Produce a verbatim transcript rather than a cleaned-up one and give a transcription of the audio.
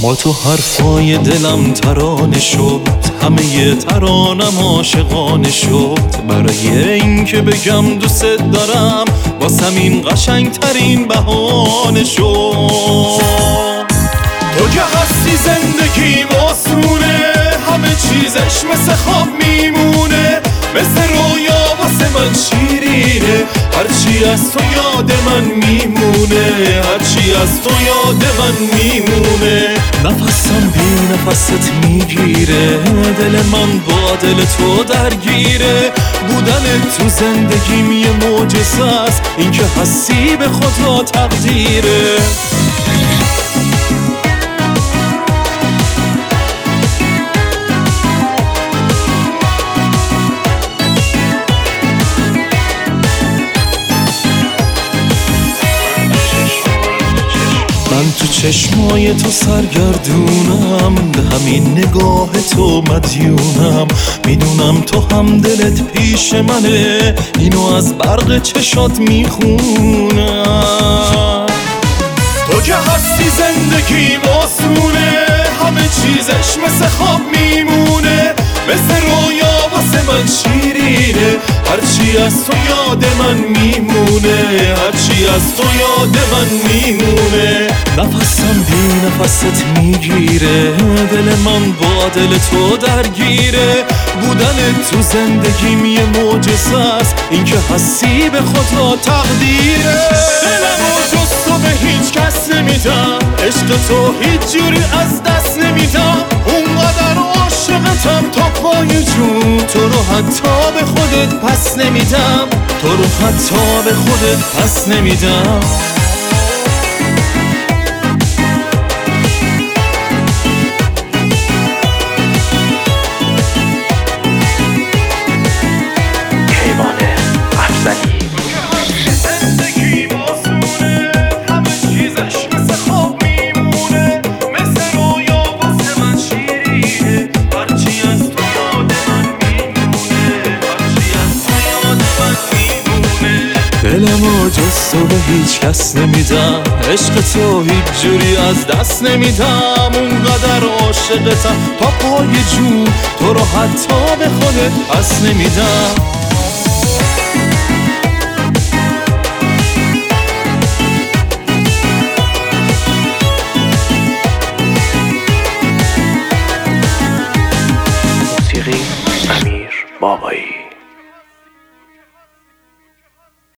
با تو حرفای دلم ترانه شد، همه ترانم عاشقانه شد. برای این که بگم دوست دارم واسم این قشنگ ترین بهانه شد. تو که هستی زندگیم آسونه، همه چیزش مثل خواب میمونه، مثل رویا واسه من شیرینه. هرچی از تو یاد من میمونه، هرچی از تو یاد من میمونه. نفسم بی نفست میگیره، دل من با دل تو درگیره. بودن تو زندگیم یه معجزه است، این که هستی به خدا تقدیره. من تو چشمای تو سرگردونم، به همین نگاه تو مدیونم. میدونم تو هم دلت پیش منه، اینو از برق چشات میخونم. تو که هستی زندگیم آسونه، همه چیزش مثل خواب میمونه، مثل رویا واسه من شیرینه. هرچی از تو یاد من میمونه، هرچی از تو یاد من میمونه. نفسم بی نفست میگیره، دل من با دل تو درگیره. بودن تو زندگیم یه معجزه است، این که هستی به خدا تقدیره. دلمو جز تو به هیچ کس نمیدم، عشق تو هیچ جوری از دست نمیدم. اونقدر عاشقتم تا پای جون، تو رو حتی به خودت پس نمیدم، تو رو حتی به خودت پس نمیدم. دلمو جز تو به هیچ کس نمیدم، عشق تو هیچ جوری از دست نمیدم. اونقدر عاشقتم تا پای جون، تو رو حتی به خودت پس نمیدم. موسیقی امیر بابایی.